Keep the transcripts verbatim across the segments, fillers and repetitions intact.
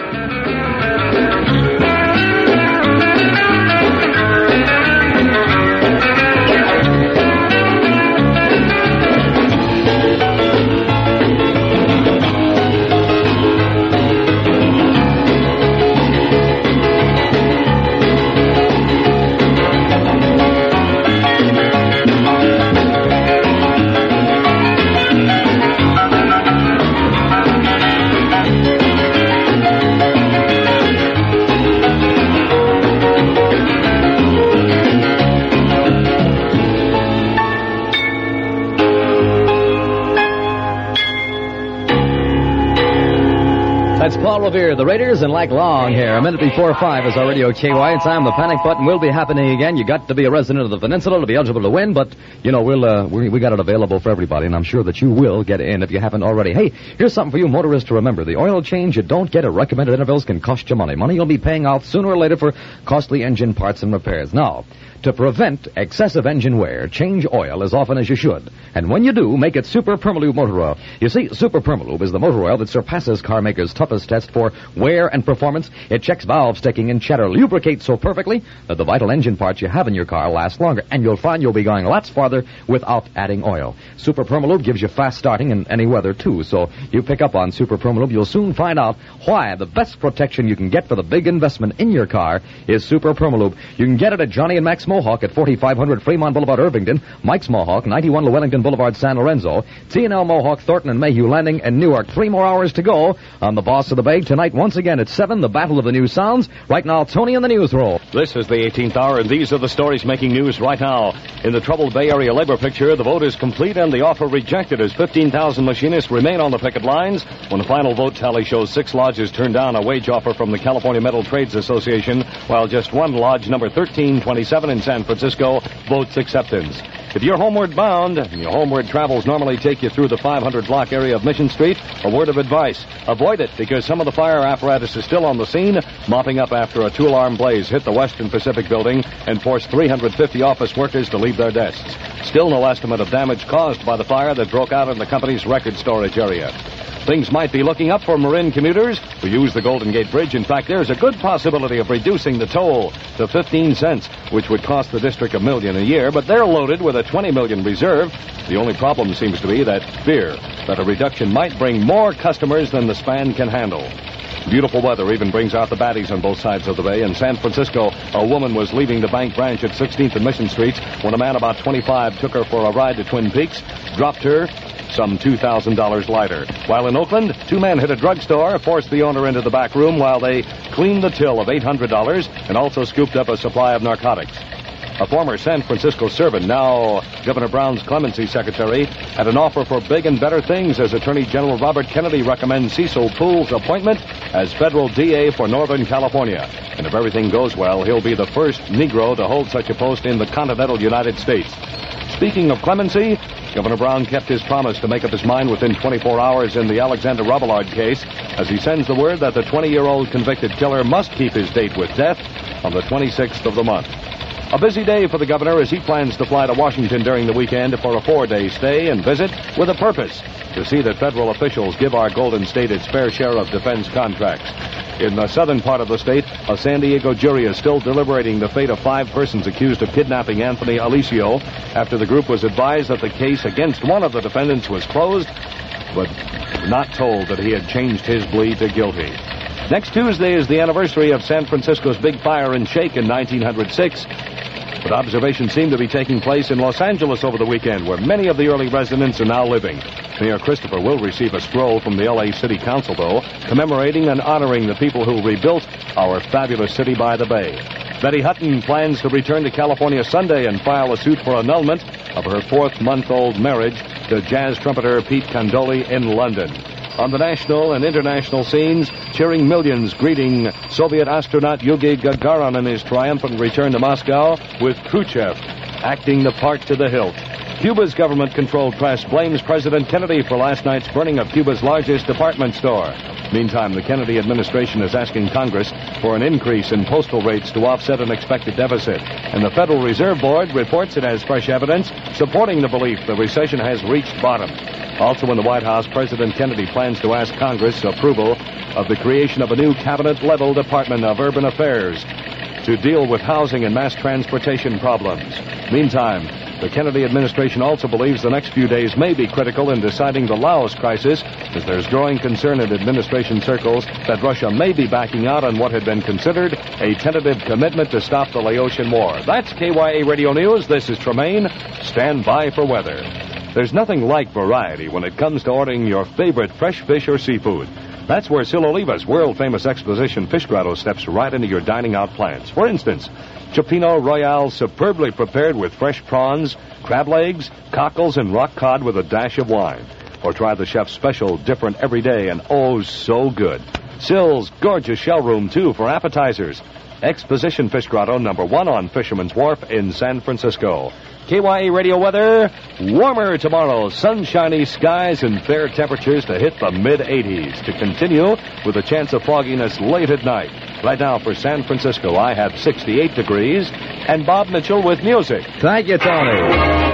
That's Paul Revere, the Raiders, and like long here. A minute before five is our Radio K Y. Time the panic button will be happening again. You got to be a resident of the peninsula to be eligible to win, but, you know, we'll, uh, we, we got it available for everybody, and I'm sure that you will get in if you haven't already. Hey, here's something for you motorists to remember. The oil change you don't get at recommended intervals can cost you money. Money you'll be paying out sooner or later for costly engine parts and repairs. Now, to prevent excessive engine wear, change oil as often as you should. And when you do, make it Super Permalube motor oil. You see, Super Permalube is the motor oil that surpasses car makers' toughest test for wear and performance. It checks valve sticking and chatter, lubricates so perfectly that the vital engine parts you have in your car last longer. And you'll find you'll be going lots farther without adding oil. Super Permalube gives you fast starting in any weather, too. So you pick up on Super Permalube, you'll soon find out why the best protection you can get for the big investment in your car is Super Permalube. You can get it at Johnny and Max Mohawk at forty-five hundred Fremont Boulevard, Irvington, Mike's Mohawk, ninety-one Llewellington Boulevard, San Lorenzo, T and L Mohawk, Thornton and Mayhew Landing, and Newark. Three more hours to go on the Boss of the Bay. Tonight, once again, at seven, the Battle of the New Sounds. Right now, Tony in the news roll. This is the eighteenth hour, and these are the stories making news right now. In the troubled Bay Area labor picture, the vote is complete and the offer rejected as fifteen thousand machinists remain on the picket lines. When the final vote tally shows six lodges turned down a wage offer from the California Metal Trades Association, while just one lodge, number thirteen twenty-seven in San Francisco, votes acceptance. If you're homeward bound, and your homeward travels normally take you through the five hundred block area of Mission Street, a word of advice: avoid it, because some of the fire apparatus is still on the scene, mopping up after a two-alarm blaze hit the Western Pacific building and forced three hundred fifty office workers to leave their desks. Still no estimate of damage caused by the fire that broke out in the company's record storage area. Things might be looking up for Marin commuters who use the Golden Gate Bridge. In fact, there's a good possibility of reducing the toll to fifteen cents, which would cost the district a million a year, but they're loaded with a twenty million reserve. The only problem seems to be that fear that a reduction might bring more customers than the span can handle. Beautiful weather even brings out the baddies on both sides of the bay. In San Francisco, a woman was leaving the bank branch at sixteenth and Mission Streets when a man about twenty-five took her for a ride to Twin Peaks, dropped her some two thousand dollars lighter. While in Oakland, two men hit a drugstore, forced the owner into the back room while they cleaned the till of eight hundred dollars and also scooped up a supply of narcotics. A former San Francisco servant, now Governor Brown's clemency secretary, had an offer for big and better things as Attorney General Robert Kennedy recommends Cecil Poole's appointment as federal D A for Northern California. And if everything goes well, he'll be the first Negro to hold such a post in the continental United States. Speaking of clemency, Governor Brown kept his promise to make up his mind within twenty-four hours in the Alexander Robillard case, as he sends the word that the twenty-year-old convicted killer must keep his date with death on the twenty-sixth of the month. A busy day for the governor as he plans to fly to Washington during the weekend for a four-day stay and visit with a purpose: to see that federal officials give our Golden State its fair share of defense contracts. In the southern part of the state, a San Diego jury is still deliberating the fate of five persons accused of kidnapping Anthony Alicio after the group was advised that the case against one of the defendants was closed, but not told that he had changed his plea to guilty. Next Tuesday is the anniversary of San Francisco's big fire and shake in nineteen oh six. But observations seem to be taking place in Los Angeles over the weekend, where many of the early residents are now living. Mayor Christopher will receive a scroll from the L A City Council, though, commemorating and honoring the people who rebuilt our fabulous city by the bay. Betty Hutton plans to return to California Sunday and file a suit for annulment of her fourth-month-old marriage to jazz trumpeter Pete Condoli in London. On the national and international scenes, cheering millions greeting Soviet astronaut Yuri Gagarin in his triumphant return to Moscow, with Khrushchev acting the part to the hilt. Cuba's government-controlled press blames President Kennedy for last night's burning of Cuba's largest department store. Meantime, the Kennedy administration is asking Congress for an increase in postal rates to offset an expected deficit. And the Federal Reserve Board reports it has fresh evidence supporting the belief the recession has reached bottom. Also in the White House, President Kennedy plans to ask Congress approval of the creation of a new cabinet-level Department of Urban Affairs to deal with housing and mass transportation problems. Meantime, the Kennedy administration also believes the next few days may be critical in deciding the Laos crisis, as there's growing concern in administration circles that Russia may be backing out on what had been considered a tentative commitment to stop the Laotian War. That's K Y A Radio News. This is Tremaine. Stand by for weather. There's nothing like variety when it comes to ordering your favorite fresh fish or seafood. That's where Siloliva's world-famous Exposition Fish Grotto steps right into your dining-out plans. For instance, Chipino Royale superbly prepared with fresh prawns, crab legs, cockles, and rock cod with a dash of wine. Or try the chef's special, different every day, and oh, so good. Sil's gorgeous shell room, too, for appetizers. Exposition Fish Grotto, number one on Fisherman's Wharf in San Francisco. K Y A Radio weather, warmer tomorrow, sunshiny skies and fair temperatures to hit the mid-eighties. To continue with a chance of fogginess late at night. Right now for San Francisco, I have sixty-eight degrees, and Bob Mitchell with music. Thank you, Tony.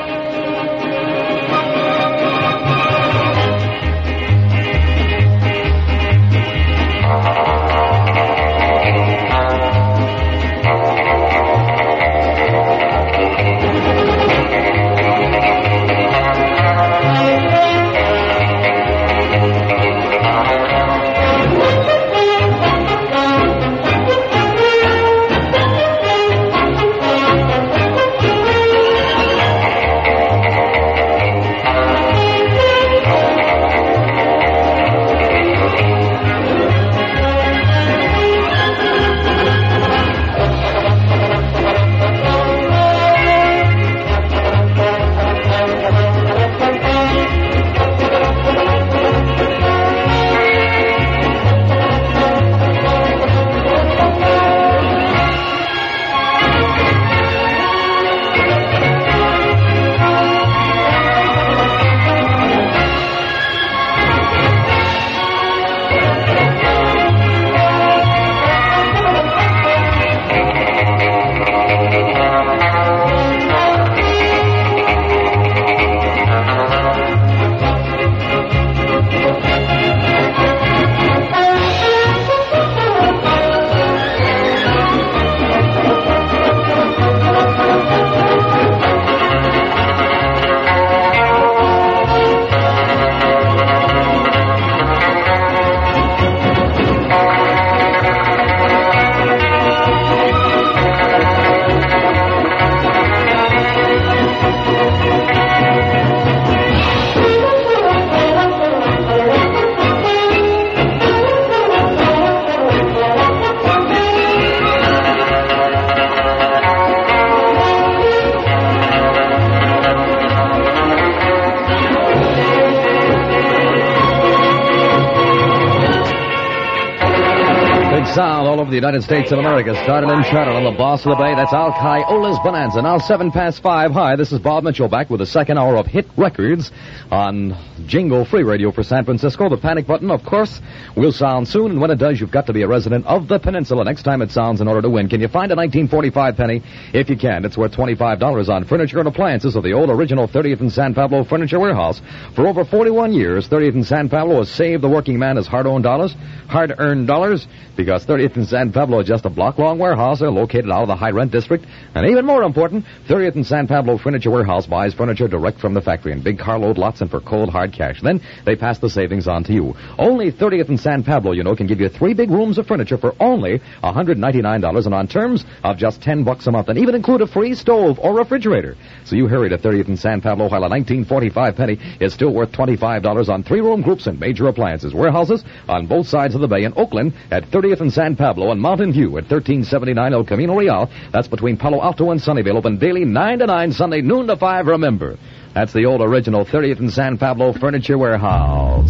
Sound all over the United States of America. Started in Charter on the Boss of the Bay. That's Al Caiola's Bonanza. Now seven past five. Hi, this is Bob Mitchell back with the second hour of hit records on Jingle Free Radio for San Francisco. The panic button, of course, will sound soon. And when it does, you've got to be a resident of the peninsula next time it sounds in order to win. Can you find a nineteen forty-five penny? If you can, it's worth twenty-five dollars on furniture and appliances of the old original thirtieth and San Pablo Furniture Warehouse. For over forty-one years, thirtieth and San Pablo has saved the working man his hard-earned dollars, hard-earned dollars, because thirtieth and San Pablo is just a block-long warehouse. They're located out of the high-rent district. And even more important, thirtieth and San Pablo Furniture Warehouse buys furniture direct from the factory in big carload lots and for cold, hard cash. Then they pass the savings on to you. Only thirtieth and San Pablo, you know, can give you three big rooms of furniture for only one hundred ninety-nine dollars and on terms of just ten bucks a month, and even include a free stove or refrigerator. So you hurry to thirtieth and San Pablo while a nineteen forty-five penny is still worth twenty-five dollars on three-room groups and major appliances. Warehouses on both sides of the bay in Oakland at thirtieth and San Pablo, and Mountain View at thirteen seventy-nine El Camino Real. That's between Palo Alto and Sunnyvale. Open daily nine to nine, Sunday noon to five, remember. That's the old original thirtieth and San Pablo Furniture Warehouse.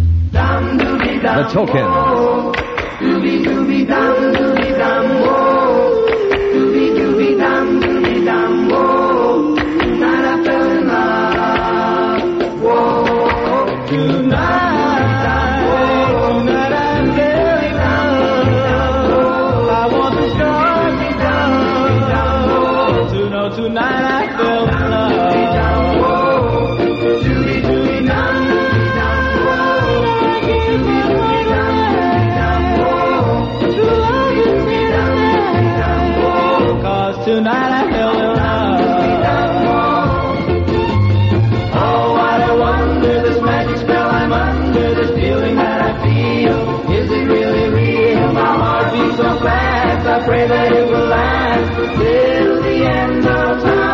The Token. Night I fell in love. tonight I fell in love. Oh, what a wonder, this magic spell I'm under, this feeling that I feel. Is it really real? My heart beats so fast, I pray that it will last till the end of time.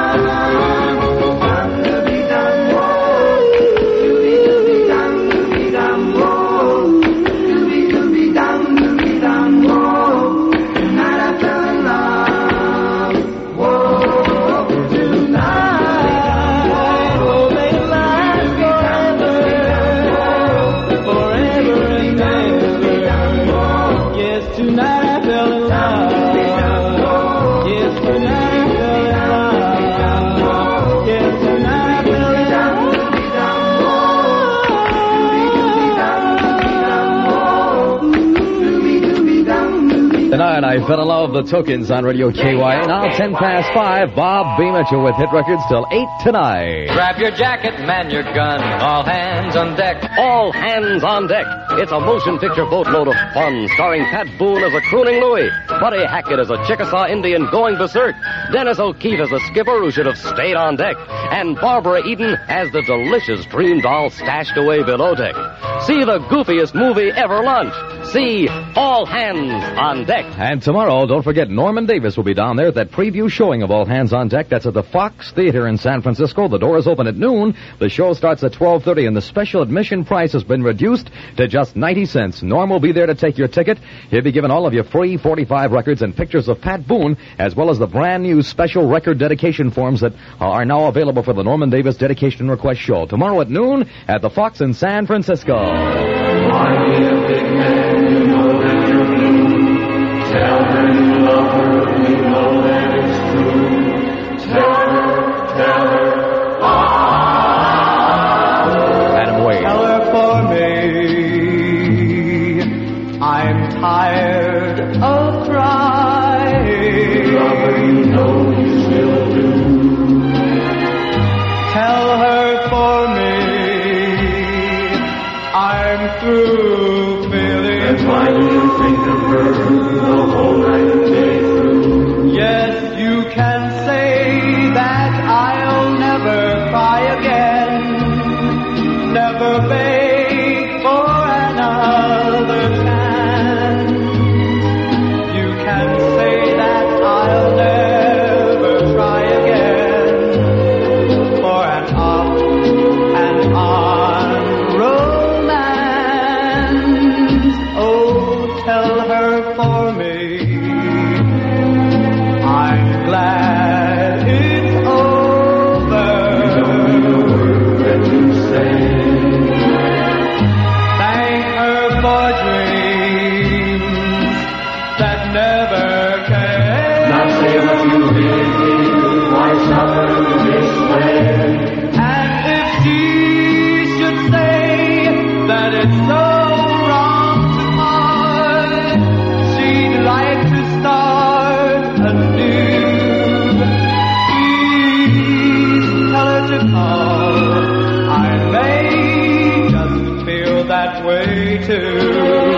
Tonight I fell in love with the Tokens on Radio K Y A. Now ten past five. Bob Beaminger with Hit Records till eight tonight. Grab your jacket, man your gun. All hands on deck. All Hands on Deck. It's a motion picture boatload of fun, starring Pat Boone as a crooning Louie, Buddy Hackett as a Chickasaw Indian going berserk, Dennis O'Keefe as the skipper who should have stayed on deck, and Barbara Eden as the delicious dream doll stashed away below deck. See the goofiest movie ever launched. See All Hands on Deck. And tomorrow, don't forget, Norman Davis will be down there at that preview showing of All Hands on Deck. That's at the Fox Theater in San Francisco. The doors open at noon. The show starts at twelve thirty, and the special admission price has been reduced to just ninety cents. Norm will be there to take your ticket. He'll be giving all of you free forty-five records and pictures of Pat Boone, as well as the brand new special record dedication forms that are now available for the Norman Davis Dedication Request Show. Tomorrow at noon at the Fox in San Francisco. Tell her you love her, you know that it's true. Tell her, tell her, ah. Adam Wade. Tell her for me, I'm tired of crying. Love her, you know you still do. Tell her for me, I'm through feeling. And why do you think of her? The whole night and day through. Yes, you can say that I'll never cry again, never beg for another chance. You can say that I'll never try again for an off and on romance. Oh, tell her for me, I'm glad it's over. You know the word that you say. Thank her for dreams that never came. Now say what you really feel, why suffer this way? And if she should say that it's so wrong to part, she'd like to start anew. Please tell her to call. I may just feel that way too.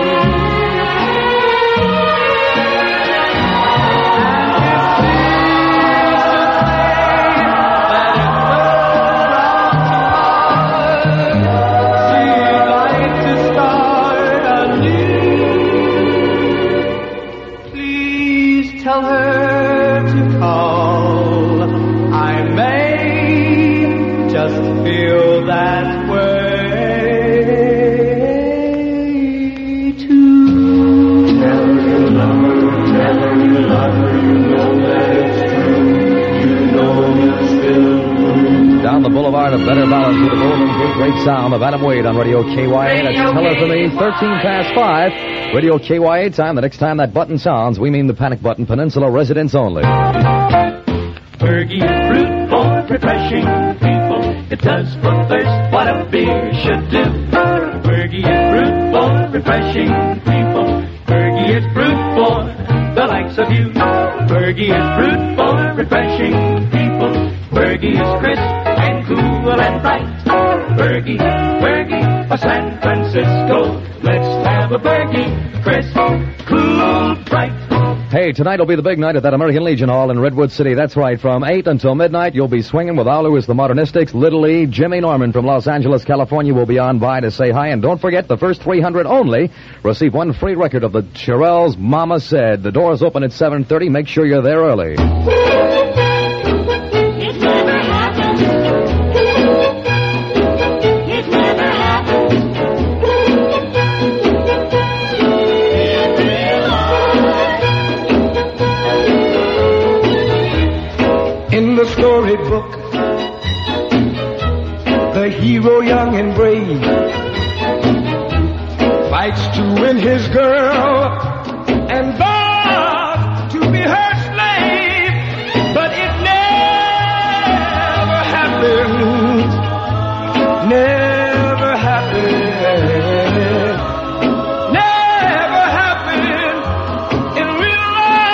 Tell her to call. I may just feel that way too. Tell her you love her, tell her you love her, you know that it's true. You know you still do. Down the boulevard of better balance with the Golden Gate great sound of Adam Wade on Radio K Y A. That's Tell Her For Me, thirteen past five. Radio K Y A time. The next time that button sounds, we mean the Panic Button Peninsula residents only. Fergie is fruit for refreshing people. It does for thirst what a beer should do. Fergie is fruit for refreshing people. Fergie is fruit for the likes of you. Fergie is fruit for refreshing people. Fergie is crisp and cool and bright. Fergie, Fergie, of San Francisco. Let's have a Fergie, crisp, cool, bright. Hey, tonight will be the big night at that American Legion Hall in Redwood City. That's right. From eight until midnight, you'll be swinging with Al Lewis, the Modernistics, Little E. Jimmy Norman from Los Angeles, California will be on by to say hi. And don't forget, the first three hundred only receive one free record of the Shirelles' Mama Said. The doors open at seven thirty. Make sure you're there early. Storybook, the hero young and brave fights to win his girl and vows to be her slave, but it never happened, never happened, never happened in real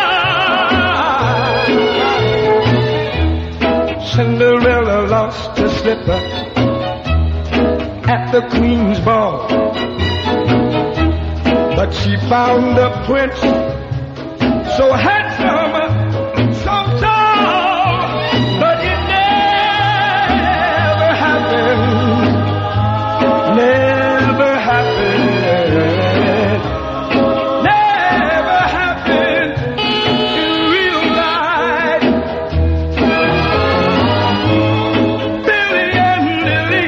life. Cinderella lost her slipper at the Queen's ball, but she found a prince so handsome, so tall, but it never happened, never happened, never happened in real life. Billy and Lily,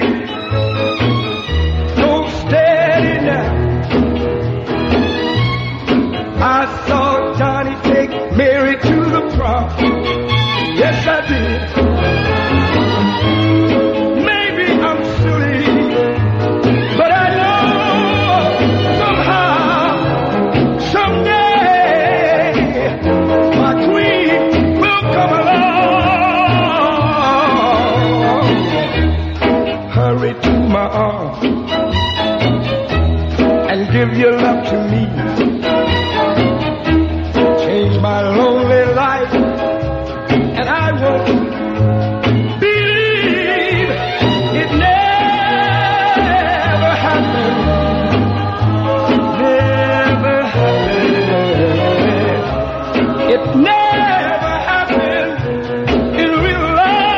so steady now. I saw Johnny take Mary to the prom. Yes, I did. Maybe I'm silly, but I know somehow, someday, my queen will come along. Hurry to my arms and give your love to me. Change my lonely life, and I won't believe it never happened, never happened, it never happened in real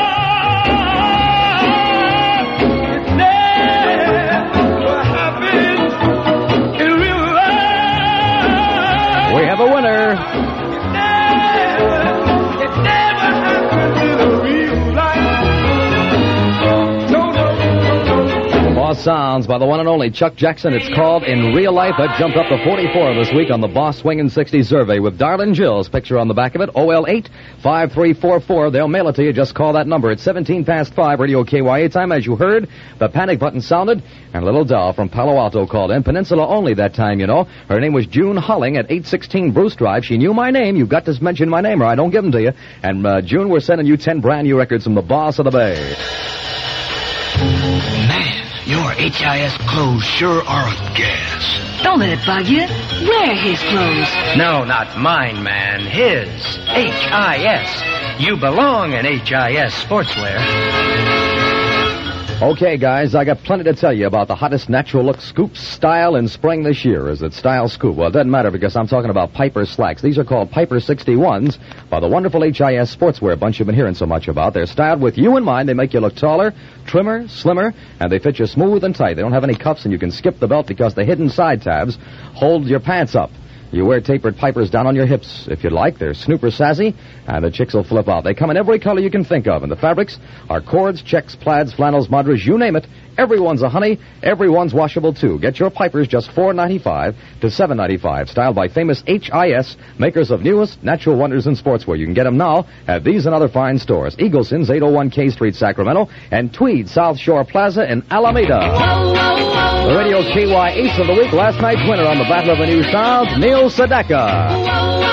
life, it never happened in real life. We have a winner. Boss Sounds by the one and only Chuck Jackson. It's called In Real Life. That jumped up to forty-four this week on the Boss Swingin' sixty survey with Darlin' Jill's picture on the back of it. O L eight five three four four. They'll mail it to you. Just call that number. It's seventeen past five, Radio K Y A time. As you heard, the panic button sounded, and a little doll from Palo Alto called in. Peninsula only that time, you know. Her name was June Hulling at eight sixteen Bruce Drive. She knew my name. You've got to mention my name or I don't give them to you. And, uh, June, we're sending you ten brand new records from the Boss of the Bay. Man, your H I S clothes sure are a gas. Don't let it bug you. Wear his clothes. No, not mine, man. His. H I S. You belong in H I S Sportswear. Okay, guys, I got plenty to tell you about the hottest natural look scoop style in spring this year. Is it style scoop? Well, it doesn't matter because I'm talking about Piper slacks. These are called Piper sixty-ones by the wonderful H I S Sportswear bunch you've been hearing so much about. They're styled with you in mind. They make you look taller, trimmer, slimmer, and they fit you smooth and tight. They don't have any cuffs, and you can skip the belt because the hidden side tabs hold your pants up. You wear tapered Pipers down on your hips if you'd like. They're snooper sassy, and the chicks will flip out. They come in every color you can think of, and the fabrics are cords, checks, plaids, flannels, madras, you name it. Everyone's a honey. Everyone's washable, too. Get your Pipers just four ninety-five to seven ninety-five, styled by famous H I S, makers of newest natural wonders in sportswear. You can get them now at these and other fine stores. Eagleson's, eight oh one K Street, Sacramento, and Tweed, South Shore Plaza in Alameda. The Radio K Y Ace of the Week, last night's winner on the Battle of the New Sounds, Neil Sedaka.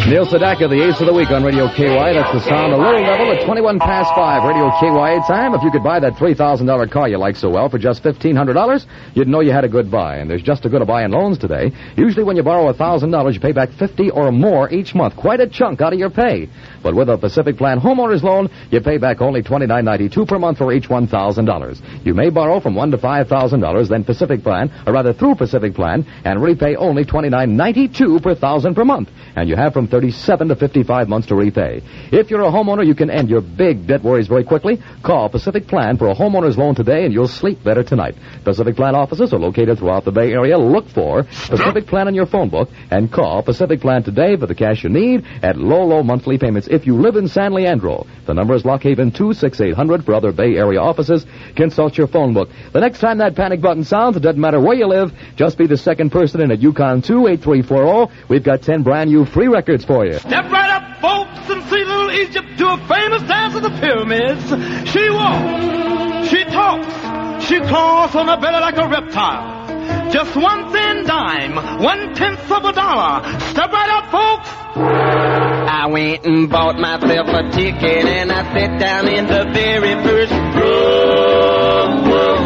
Neil Sedaka, the ace of the week on Radio K Y. That's the sound, a little level at twenty-one past five. Radio K Y A time. If you could buy that three thousand dollars car you like so well for just fifteen hundred dollars, you'd know you had a good buy. And there's just as good a buy in loans today. Usually when you borrow one thousand dollars, you pay back fifty dollars or more each month. Quite a chunk out of your pay. But with a Pacific Plan homeowner's loan, you pay back only twenty-nine ninety-two per month for each one thousand dollars. You may borrow from one to five thousand dollars, then Pacific Plan, or rather through Pacific Plan, and repay only twenty-nine ninety-two per thousand per month. And you have from thirty-seven to fifty-five months to repay. If you're a homeowner, you can end your big debt worries very quickly. Call Pacific Plan for a homeowner's loan today, and you'll sleep better tonight. Pacific Plan offices are located throughout the Bay Area. Look for Pacific Plan in your phone book, and call Pacific Plan today for the cash you need at low, low monthly payments if you live in San Leandro. The number is Lock Haven two six eight hundred for other Bay Area offices. Consult your phone book. The next time that panic button sounds, it doesn't matter where you live, just be the second person in at Yukon two eight three four zero. We've got ten brand new free records for you. Step right up, folks, and see little Egypt do a famous dance of the pyramids. She walks, she talks, she claws on her belly like a reptile. Just one thin dime, one-tenth of a dollar. Step right up, folks. I went and bought myself a ticket and I sat down in the very first row.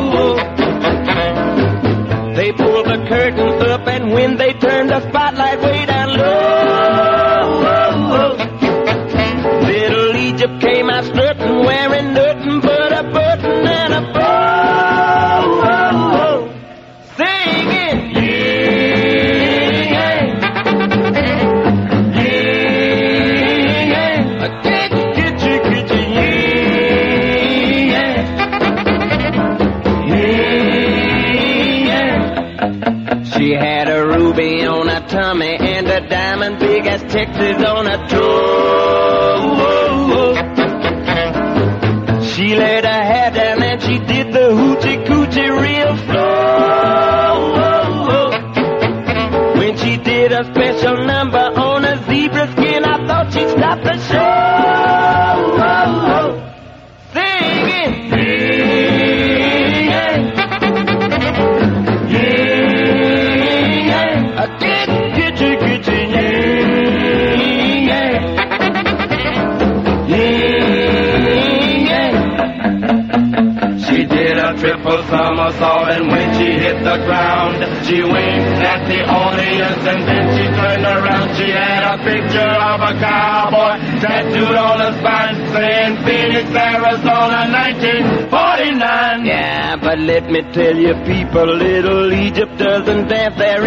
They pulled the curtains up and when they turned the spotlight way down low, little Egypt came out strutting, wearing nothing but a button and a bow, singing, yeah, yeah, get you, get you, get you, yeah, yeah. She had a ruby on her tummy and a diamond big as Texas on her toe. She laid her hair down and she did the hoochie coochie real slow. When she did a special number on a zebra skin, I thought she'd stop the show. Singing, yeah, yeah, get, get you, get you, yeah, yeah. She did a triple somersault and when she hit the ground, she winked at the audience and then she turned around. She had a picture of a cowboy tattooed on her spine saying Phoenix, Arizona, nineteen forty-nine. Yeah, but let me tell you people, little Egypt doesn't dance there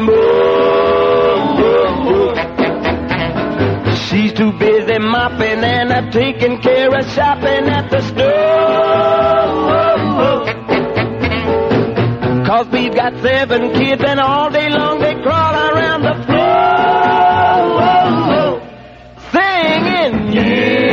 anymore. She's too busy mopping and uh, taking care of shopping at the store. Cause we've got seven kids and all day long they crawl around the floor. Singing, yeah,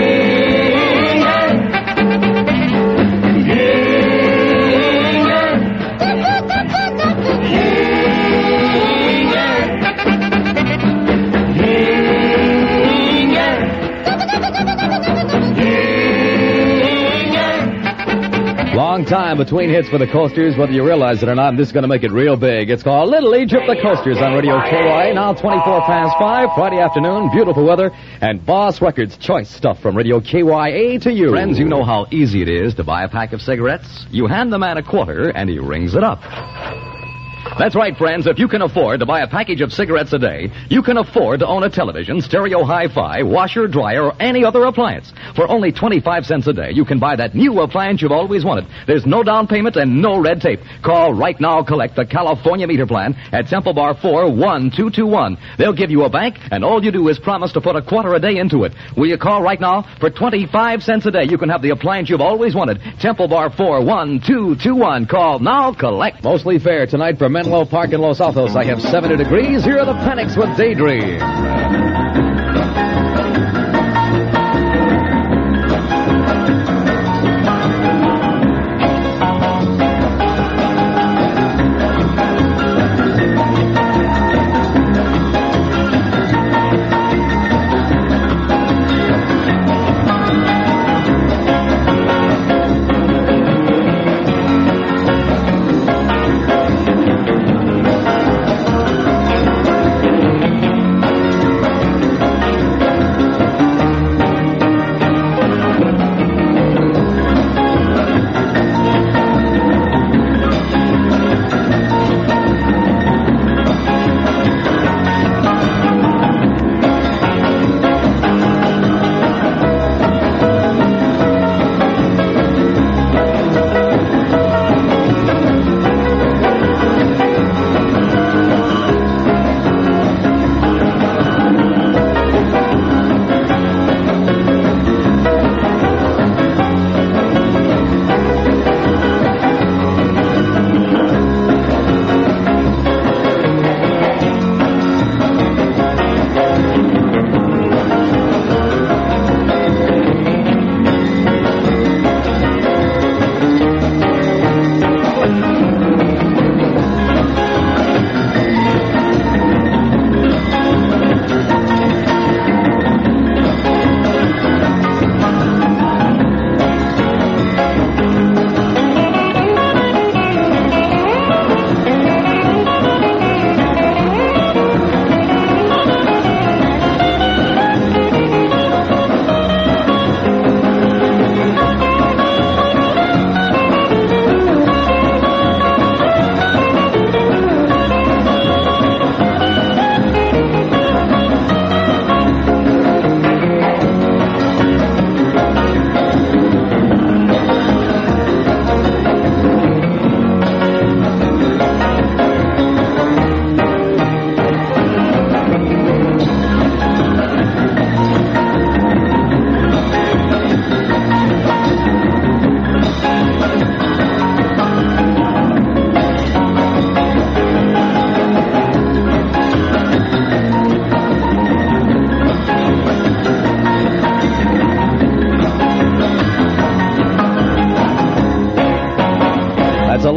Long time between hits for the Coasters, whether you realize it or not, and this is going to make it real big. It's called Little Egypt, the Coasters on Radio K Y A, now twenty-four past five, Friday afternoon, beautiful weather, and Boss Records choice stuff from Radio K Y A to you. Friends, you know how easy it is to buy a pack of cigarettes. You hand the man a quarter, and he rings it up. That's right, friends. If you can afford to buy a package of cigarettes a day, you can afford to own a television, stereo hi-fi, washer, dryer, or any other appliance. For only twenty-five cents a day, you can buy that new appliance you've always wanted. There's no down payment and no red tape. Call right now, collect the California meter plan at Temple Bar four one two two one. They'll give you a bank, and all you do is promise to put a quarter a day into it. Will you call right now? For twenty-five cents a day, you can have the appliance you've always wanted. Temple Bar four one two two one. Call now, collect. Mostly fair tonight for Menlo Park in Los Altos. I have seventy degrees. Here are the Panics with Daydream.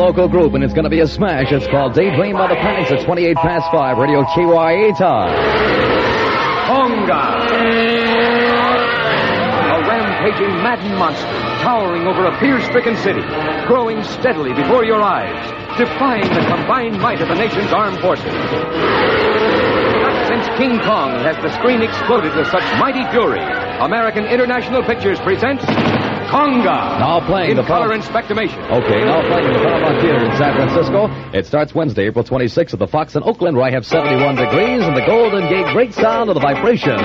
local group, and it's going to be a smash. It's called Daydream by the Panics at twenty-eight past five. Radio K Y A time. Conga. A rampaging, maddened monster towering over a fear-stricken city, growing steadily before your eyes, defying the combined might of the nation's armed forces. Not since King Kong has the screen exploded with such mighty fury. American International Pictures presents Conga. Now playing in the color Pal- and spectramation. Okay, now playing in the Paramount Theater in San Francisco. It starts Wednesday, April twenty-sixth at the Fox in Oakland, where I have seventy-one degrees and the Golden Gate great sound of the vibration.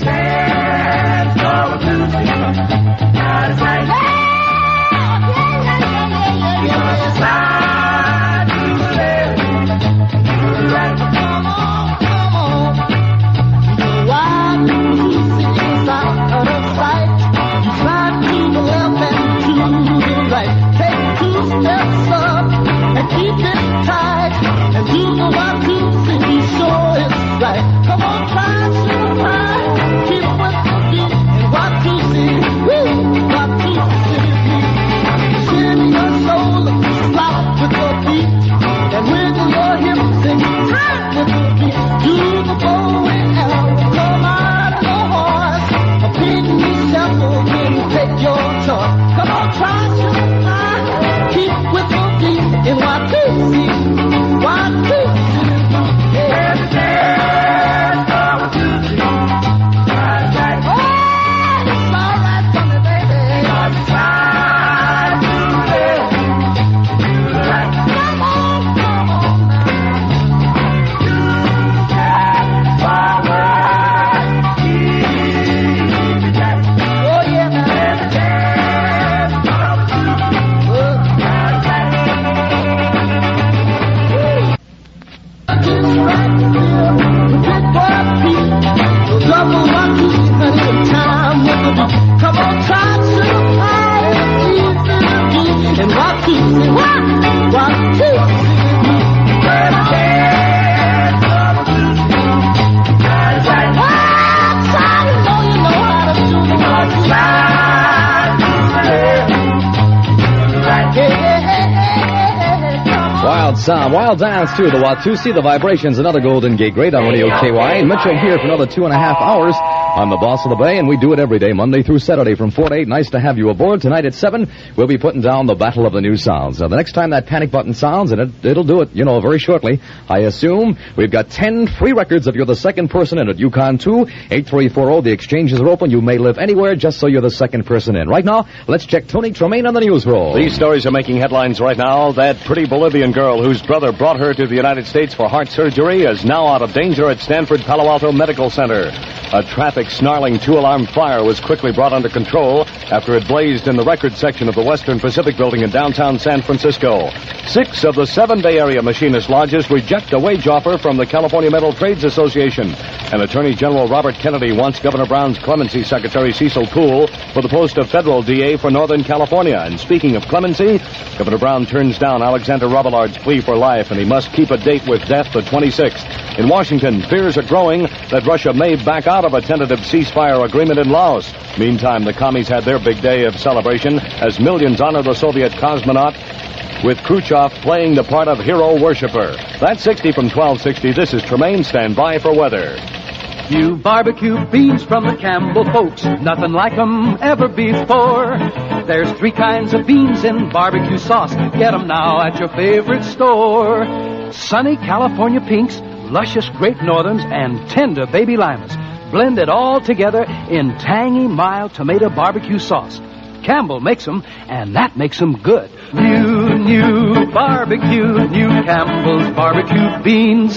Wild sound, wild dance too. The Watusi, the vibrations, another Golden Gate great on Radio K Y A. Mitchell here for another two and a half hours. I'm the boss of the Bay, and we do it every day, Monday through Saturday from four to eight. Nice to have you aboard. Tonight at seven, we'll be putting down the Battle of the New Sounds. Now, the next time that panic button sounds, and it, it'll do it, you know, very shortly, I assume, we've got ten free records if you're the second person in at Yukon two, eight three four zero. The exchanges are open. You may live anywhere just so you're the second person in. Right now, let's check Tony Tremaine on the news roll. These stories are making headlines right now. That pretty Bolivian girl whose brother brought her to the United States for heart surgery is now out of danger at Stanford Palo Alto Medical Center. A traffic snarling two-alarm fire was quickly brought under control after it blazed in the record section of the Western Pacific Building in downtown San Francisco. Six of the seven Bay Area machinist lodges reject a wage offer from the California Metal Trades Association. And Attorney General Robert Kennedy wants Governor Brown's clemency secretary Cecil Poole for the post of federal D A for Northern California. And speaking of clemency, Governor Brown turns down Alexander Robilard's plea for life, and he must keep a date with death the twenty-sixth. In Washington, fears are growing that Russia may back out of a tentative ceasefire agreement in Laos. Meantime, the commies had their big day of celebration as millions honor the Soviet cosmonaut, with Khrushchev playing the part of hero worshiper. That's sixty from twelve sixty. This is Tremaine. Stand by for weather. You barbecue beans from the Campbell folks, nothing like 'em ever before. There's three kinds of beans in barbecue sauce. Get 'em now at your favorite store. Sunny California pinks, luscious Great Northerns, and tender baby limas. Blend it all together in tangy, mild tomato barbecue sauce. Campbell makes 'em, and that makes 'em good. New, new barbecue, new Campbell's barbecue beans.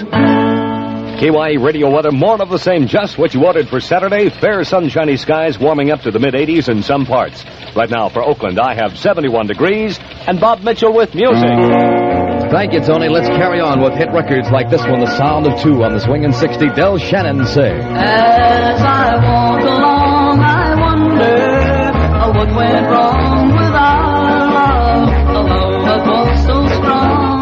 K Y A radio weather, more of the same, just what you ordered for Saturday. Fair sunshiny skies warming up to the mid-eighties in some parts. Right now for Oakland, I have seventy-one degrees, and Bob Mitchell with music. Thank you, Tony. Let's carry on with hit records like this one, The Sound of Two on the Swingin' sixty. Del Shannon sing. As I walk along, I wonder what went wrong with our love, a love that was so strong.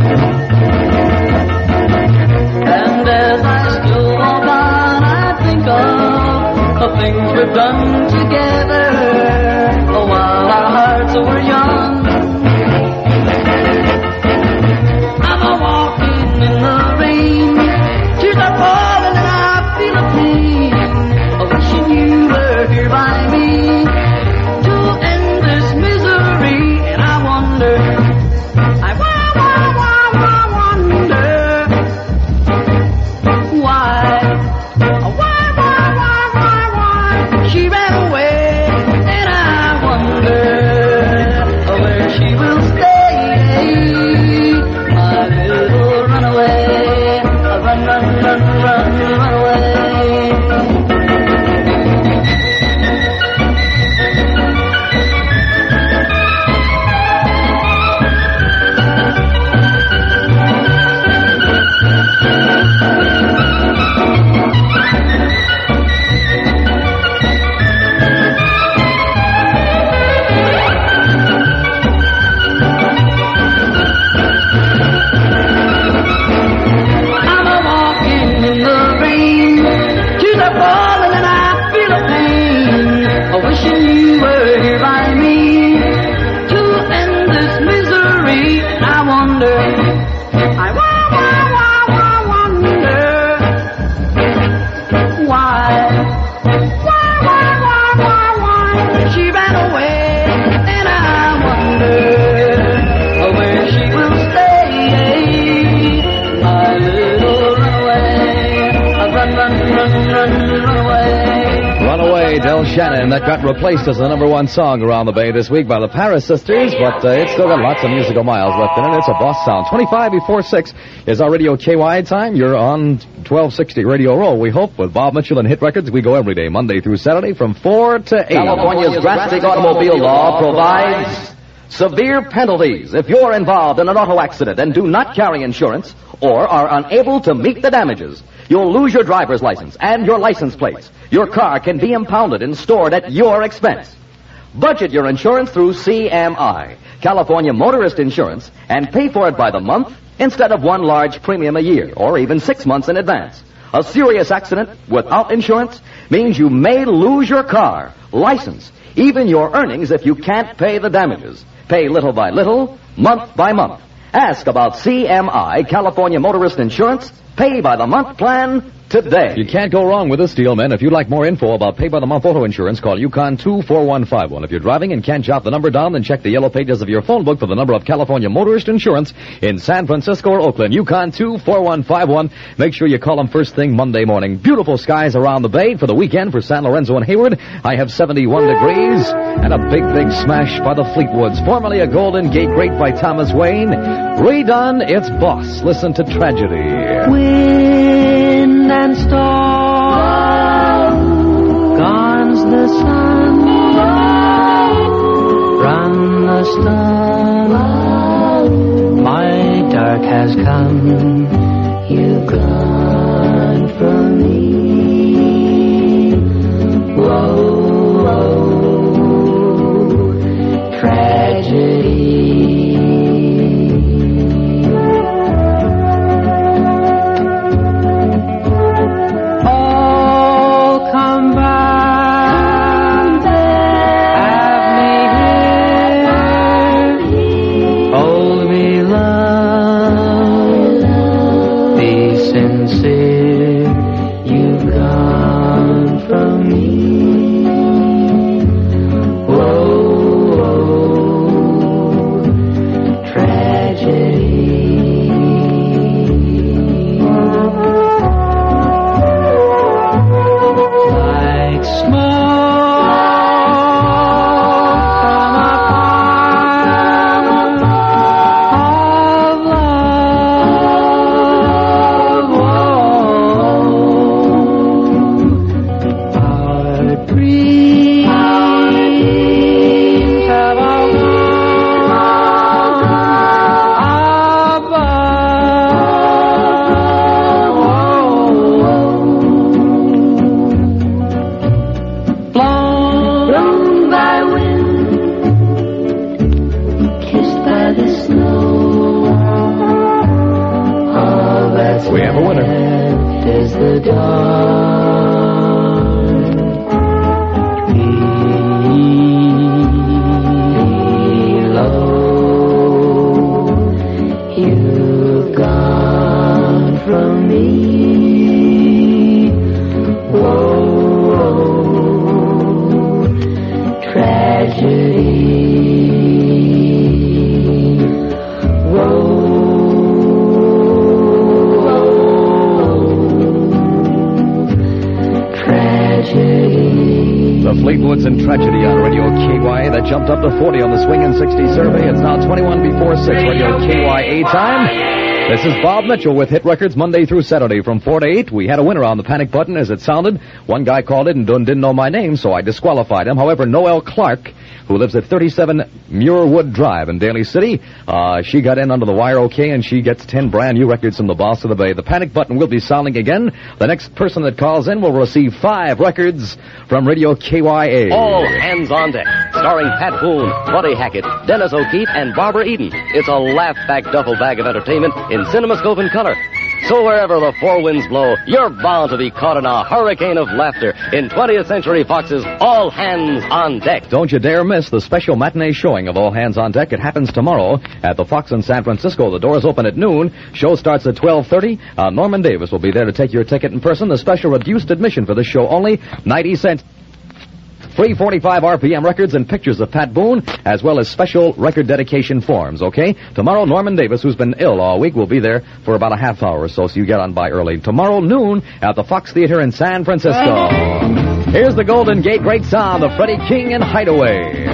And as I still walk on, I think of the things we've done together while our hearts were young. Hey, Del Shannon. That got replaced as the number one song around the Bay this week by the Paris Sisters, but uh, it's still got lots of musical miles left in it. It's a boss sound. twenty-five before six is our Radio K Y time. You're on twelve sixty Radio Row, we hope, with Bob Mitchell and Hit Records. We go every day, Monday through Saturday, from four to eight. California's drastic automobile law provides severe penalties if you're involved in an auto accident and do not carry insurance or are unable to meet the damages. You'll lose your driver's license and your license plates. Your car can be impounded and stored at your expense. Budget your insurance through C M I, California Motorist Insurance, and pay for it by the month instead of one large premium a year or even six months in advance. A serious accident without insurance means you may lose your car, license, even your earnings if you can't pay the damages. Pay little by little, month by month. Ask about C M I, California Motorist Insurance, pay-by-the-month plan today. You can't go wrong with this deal, men. If you'd like more info about pay-by-the-month auto insurance, call Yukon two four one five one. If you're driving and can't jot the number down, then check the yellow pages of your phone book for the number of California Motorist Insurance in San Francisco or Oakland. Yukon two four one five one. Make sure you call them first thing Monday morning. Beautiful skies around the Bay for the weekend for San Lorenzo and Hayward. I have seventy-one degrees and a big, big smash by the Fleetwoods. Formerly a Golden Gate great by Thomas Wayne. Redone, it's Boss. Listen to Tragedy. Wind and storm, gone's the sun, run the storm, my dark has come, you've gone from me, whoa, whoa, tragedy. We have a winner. Is the dawn. Below, you've gone from me. Whoa, tragedy. Whoa. The Fleetwoods and Tragedy on Radio K Y. That jumped up to forty on the Swing and sixty survey. It's now twenty-one before six. Radio K Y A time. This is Bob Mitchell with Hit Records Monday through Saturday from four to eight. We had a winner on the panic button as it sounded. One guy called it and didn't know my name, so I disqualified him. However, Noelle Clark, who lives at thirty-seven Muirwood Drive in Daly City, uh, she got in under the wire okay, and she gets ten brand new records from the Boss of the Bay. The panic button will be sounding again. The next person that calls in will receive five records from Radio K Y A. All Hands on Deck, starring Pat Boone, Buddy Hackett, Dennis O'Keefe, and Barbara Eden. It's a laugh-back duffel bag of entertainment in CinemaScope and color. So wherever the four winds blow, you're bound to be caught in a hurricane of laughter in twentieth Century Fox's All Hands on Deck. Don't you dare miss the special matinee showing of All Hands on Deck. It happens tomorrow at the Fox in San Francisco. The doors open at noon. Show starts at twelve thirty. Uh, Norman Davis will be there to take your ticket in person. The special reduced admission for this show only ninety cents. Free forty-five R P M records and pictures of Pat Boone, as well as special record dedication forms, okay? Tomorrow, Norman Davis, who's been ill all week, will be there for about a half hour or so, so you get on by early. Tomorrow noon at the Fox Theater in San Francisco. Here's the Golden Gate Great Sound of Freddie King and Hideaway.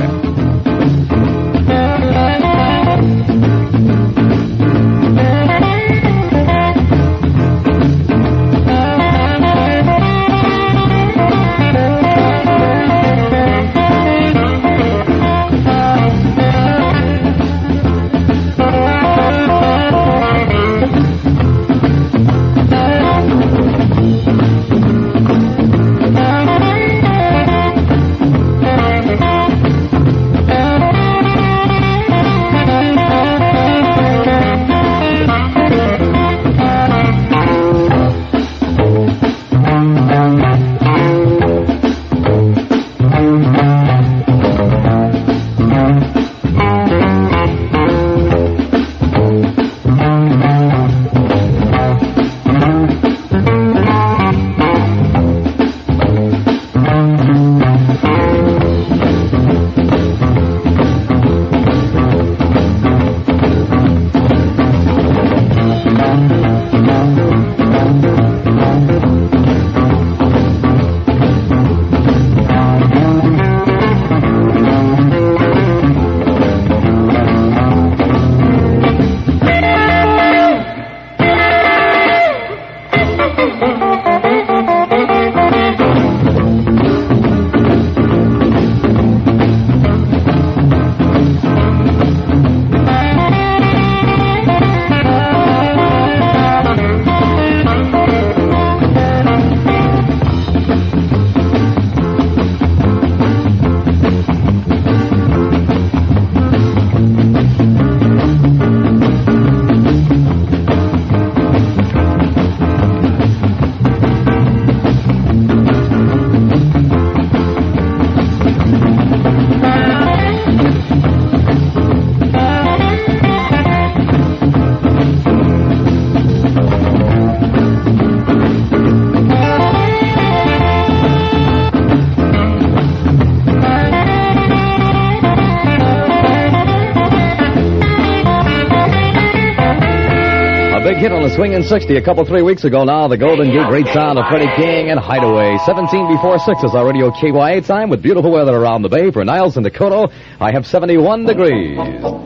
Hit on the Swingin' sixty a couple, three weeks ago now. The Golden Gate Great Sound of Freddie King and Hideaway. seventeen before six is our radio K Y A time with beautiful weather around the bay. For Niles and Dakota, I have seventy-one degrees.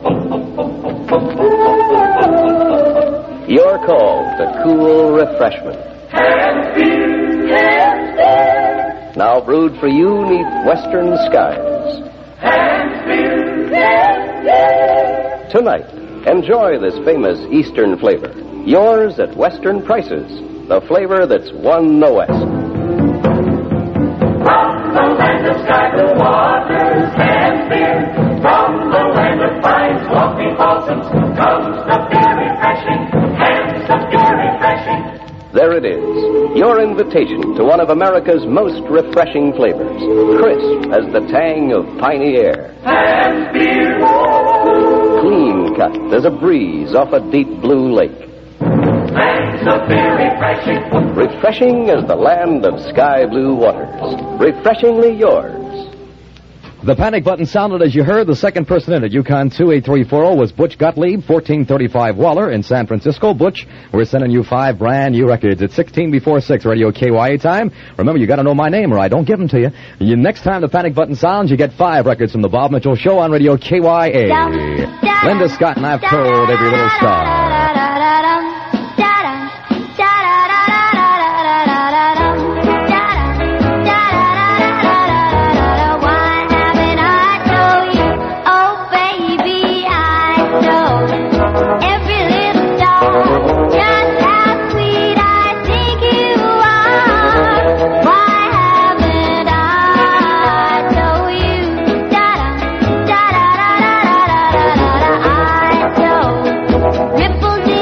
You're called to cool refreshment. Now brewed for you neath western skies. Tonight, enjoy this famous eastern flavor. Yours at Western prices. The flavor that's won the West. From the land of sky blue waters and beer, from the land of fine swampy balsams, comes the beer refreshing, and the beer refreshing. There it is, your invitation to one of America's most refreshing flavors. Crisp as the tang of piney air. And beer. Clean cut as a breeze off a deep blue lake. And the beer refreshing. Refreshing as the land of sky blue waters. Refreshingly yours. The panic button sounded as you heard. The second person in at Yukon two eight three four zero was Butch Gottlieb, fourteen thirty-five Waller in San Francisco. Butch, we're sending you five brand new records. It's sixteen before six, radio K Y A time. Remember, you got to know my name or I don't give them to you. you. Next time the panic button sounds, you get five records from the Bob Mitchell Show on radio K Y A. Linda Scott and I've told every little star. Ripples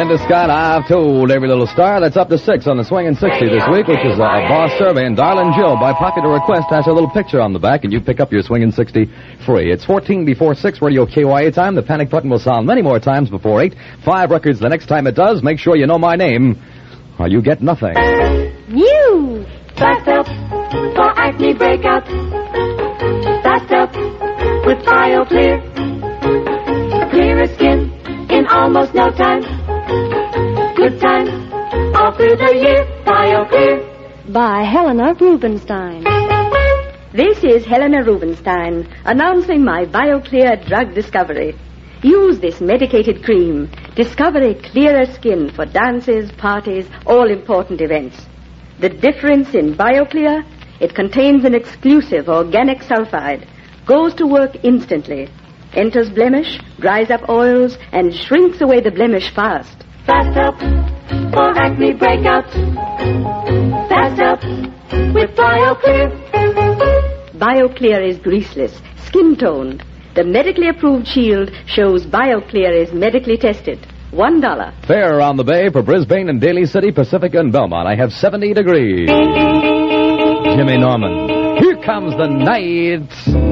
Linda Scott, I've told every little star. That's up to six on the Swingin' sixty this week, which is a, a boss survey. And Darlin' Jill, by popular request, has a little picture on the back, and you pick up your Swingin' sixty free. It's fourteen before six, Radio K Y A time. The panic button will sound many more times before eight. Five records the next time it does. Make sure you know my name, or you get nothing. New! Fast up for acne breakout. Fast up with BioClear. Clearer skin in almost no time. Good times all through the year. BioClear. By Helena Rubinstein. This is Helena Rubinstein announcing my BioClear drug discovery. Use this medicated cream. Discover a clearer skin for dances, parties, all important events. The difference in BioClear, it contains an exclusive organic sulfide. Goes to work instantly. Enters blemish, dries up oils, and shrinks away the blemish fast. Fast up for acne breakout. Fast up with BioClear. BioClear is greaseless, skin-toned. The medically approved shield shows BioClear is medically tested. One dollar. Fair around the bay for Brisbane and Daly City, Pacifica and Belmont. I have seventy degrees. Jimmy Norman. Here comes the night.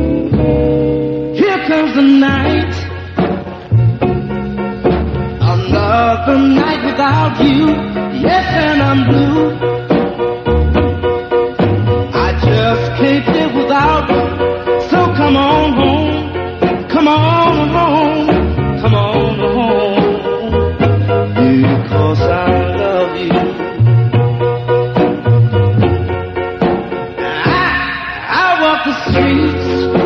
Here comes the night. Another night without you. Yes, and I'm blue. I just can't live without you. So come on home. Come on home. Come on home. Because I love you. I, I walk the streets.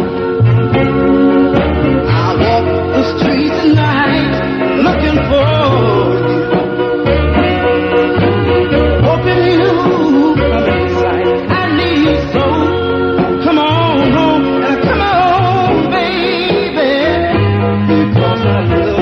I walk the streets at night looking for you. Hoping you come inside. I need you so. Come on home and come on, baby. Because I love you.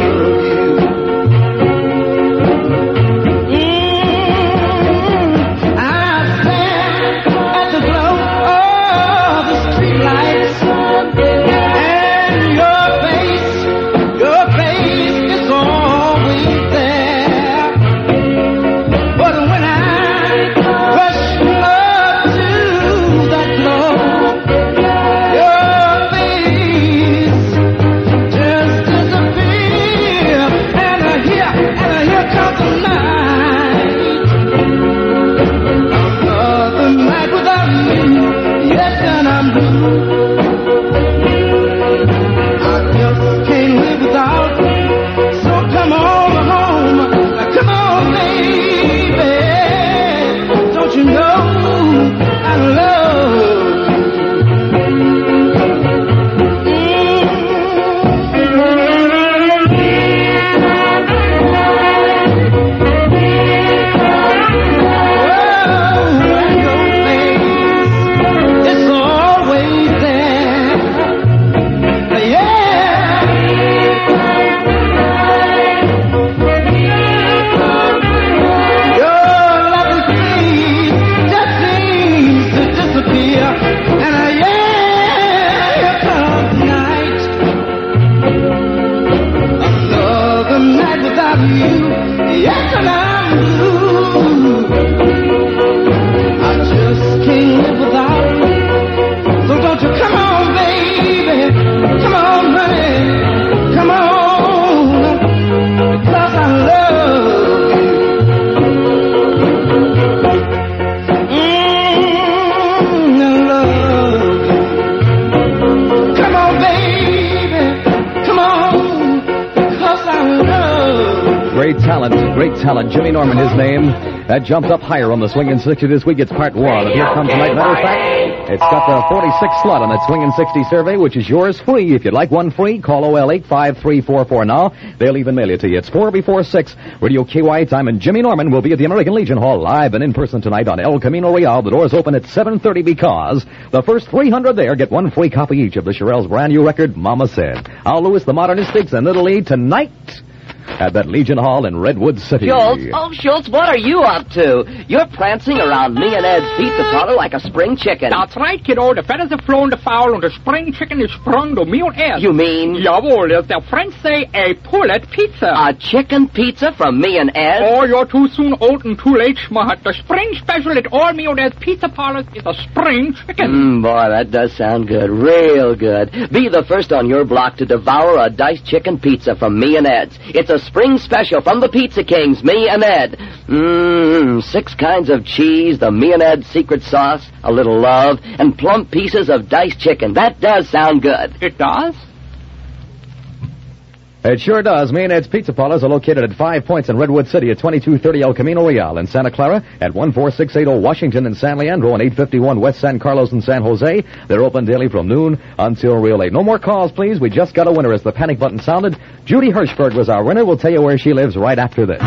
Talent, Jimmy Norman, his name. That jumps up higher on the Swingin' sixty this week. It's part one. Here comes tonight. Matter of fact, it's got the forty-sixth slot on that Swingin' sixty survey, which is yours free. If you'd like one free, call O L eight five three four four now. They'll even mail it to you. It's four before six. Radio K Y A time, and Jimmy Norman will be at the American Legion Hall live and in person tonight on El Camino Real. The doors open at seven thirty because the first three hundred there get one free copy each of the Shirelles' brand new record, Mama Said. Al Lewis, the Modernistics, and Little E tonight at that Legion Hall in Redwood City. Schultz, oh, Schultz, what are you up to? You're prancing around me and Ed's pizza parlor like a spring chicken. That's right, kiddo. The feathers have flown to foul, and the spring chicken is sprung to me and Ed. You mean? Jawohl, as the French say, a poulet pizza. A chicken pizza from me and Ed? Oh, you're too soon old and too late, Schmart. The spring special at all me and Ed's pizza parlors is a spring chicken. Mmm, boy, that does sound good. Real good. Be the first on your block to devour a diced chicken pizza from me and Ed's. It's a spring special from the Pizza Kings, me and Ed. Mmm, six kinds of cheese, the me and Ed secret sauce, a little love, and plump pieces of diced chicken. That does sound good. It does? It sure does. Me and Ed's Pizza Parlors are located at Five Points in Redwood City at twenty-two thirty El Camino Real in Santa Clara, at one four six eight zero Washington in San Leandro, and eight fifty-one West San Carlos in San Jose. They're open daily from noon until real late. No more calls, please. We just got a winner as the panic button sounded. Judy Hirschberg was our winner. We'll tell you where she lives right after this.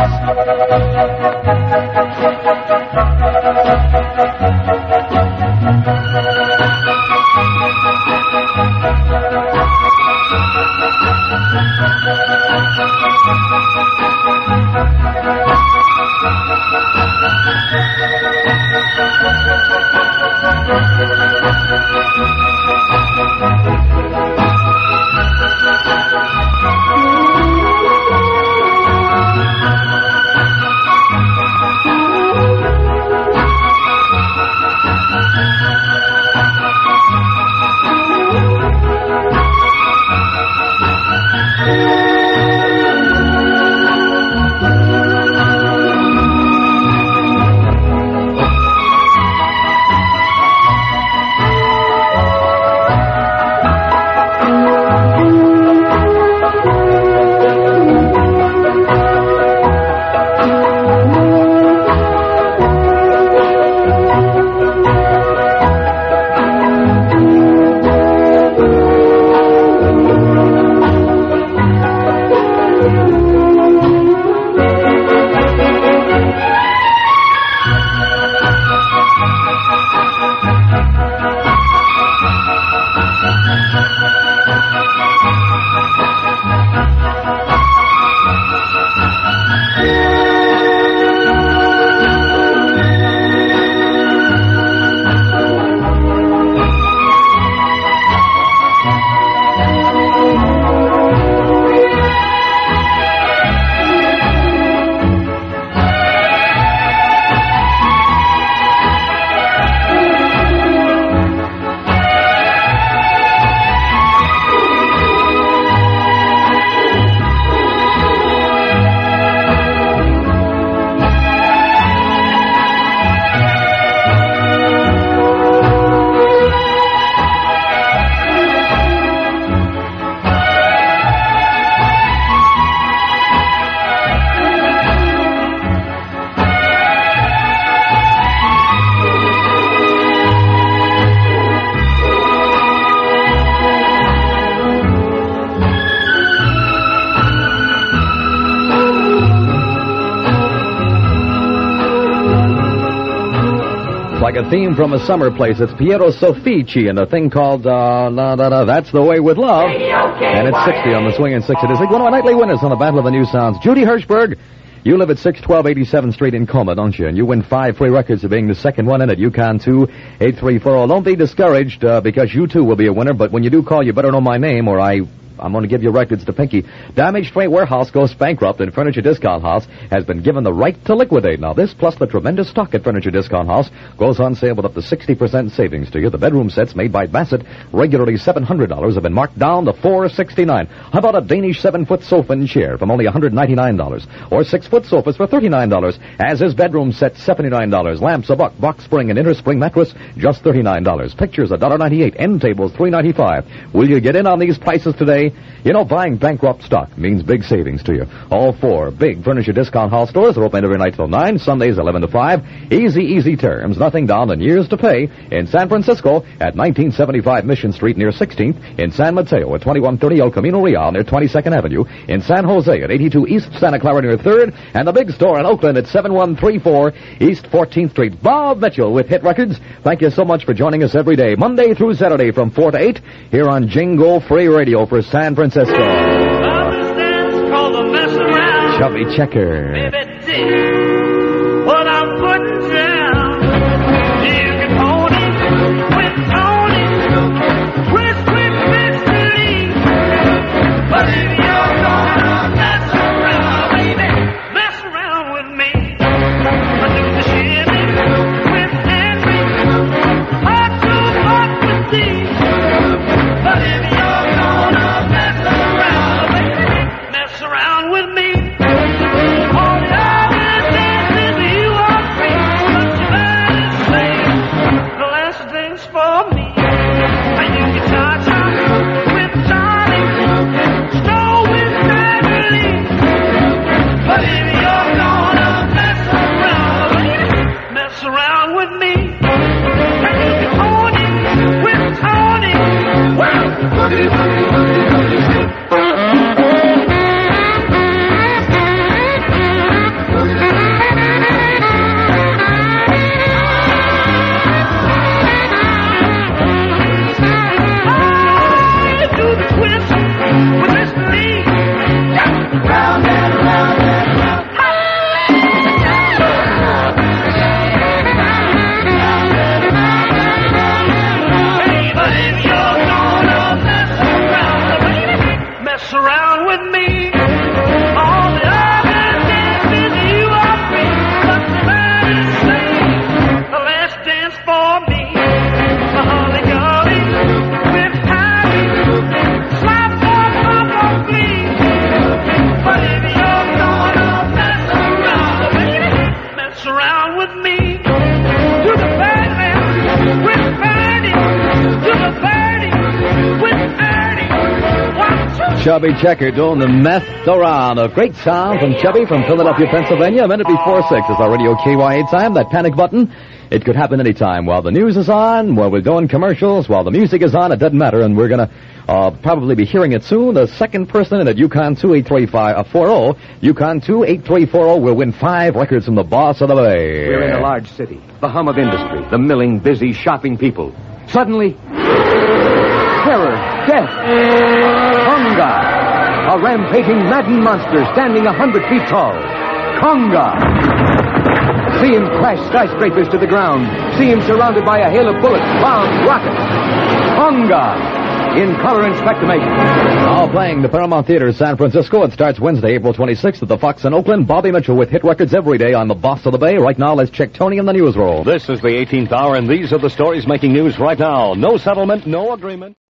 Like a theme from a summer place. It's Piero Soffici and a thing called, uh, na, na, na, That's the Way with Love. And it's sixty on the Swing and Six. It is one of our nightly winners on the Battle of the New Sounds. Judy Hirschberg, you live at six twelve eighty-seventh Street in Coma, don't you? And you win five free records of being the second one in at Yukon two eight three four zero. Don't be discouraged, uh, because you too will be a winner, but when you do call, you better know my name or I... I'm going to give you records to Pinky. Damaged Freight Warehouse goes bankrupt and Furniture Discount House has been given the right to liquidate. Now, this plus the tremendous stock at Furniture Discount House goes on sale with up to sixty percent savings to you. The bedroom sets made by Bassett, regularly seven hundred dollars, have been marked down to four hundred sixty-nine dollars. How about a Danish seven-foot sofa and chair from only one hundred ninety-nine dollars? Or six-foot sofas for thirty-nine dollars. As is bedroom set, seventy-nine dollars. Lamps a buck, box spring and inner spring mattress, just thirty-nine dollars. Pictures, one dollar ninety-eight. End tables, three ninety-five. Will you get in on these prices today? You know, buying bankrupt stock means big savings to you. All four big Furniture Discount Hall stores are open every night till nine, Sundays eleven to five. Easy, easy terms, nothing down and years to pay. In San Francisco at nineteen seventy-five Mission Street near sixteenth. In San Mateo at twenty-one thirty El Camino Real near twenty-second Avenue. In San Jose at eighty-two East Santa Clara near third. And the big store in Oakland at seventy-one thirty-four East fourteenth Street. Bob Mitchell with Hit Records. Thank you so much for joining us every day, Monday through Saturday from four to eight, here on Jingle Free Radio for San Francisco. Understands called the mess around. Chubby Checker. Baby, dig what I'm putting down. You can hold it with Tony, with with Mister Lee. But if you're gonna mess around, baby, mess around with me. I do the shimmy with Henry, hard to fuck with thee. But if you're gonna mess around, baby, mess around with me. All the other dances you are free, but you better say the last dance for me. And you can cha-cha with Johnny, stroll with Beverly. But if you're gonna mess around, baby, mess around with me. And you can own it with Tony. Well, boogie, boogie, boogie, boogie. Chubby Checker doing the mess around. A great sound from Chubby from Philadelphia, Pennsylvania. A minute before six is our Radio K Y A time. That panic button, it could happen any time. While the news is on, while we're doing commercials, while the music is on, it doesn't matter. And we're going to uh, probably be hearing it soon. The second person in at Yukon two eight three five four zero, Yukon two eight three four zero, will win five records from the boss of the Bay. We're in a large city, the hum of industry, the milling, busy, shopping people. Suddenly, terror, death, Conga, a rampaging, maddened monster standing a hundred feet tall. Conga. See him crash skyscrapers to the ground. See him surrounded by a hail of bullets, bombs, rockets. Conga, in color and spectramation. Now playing the Paramount Theater, San Francisco. It starts Wednesday, April twenty-sixth at the Fox in Oakland. Bobby Mitchell with hit records every day on the Boss of the Bay. Right now, let's check Tony in the newsroom. This is the eighteenth hour, and these are the stories making news right now. No settlement, no agreement.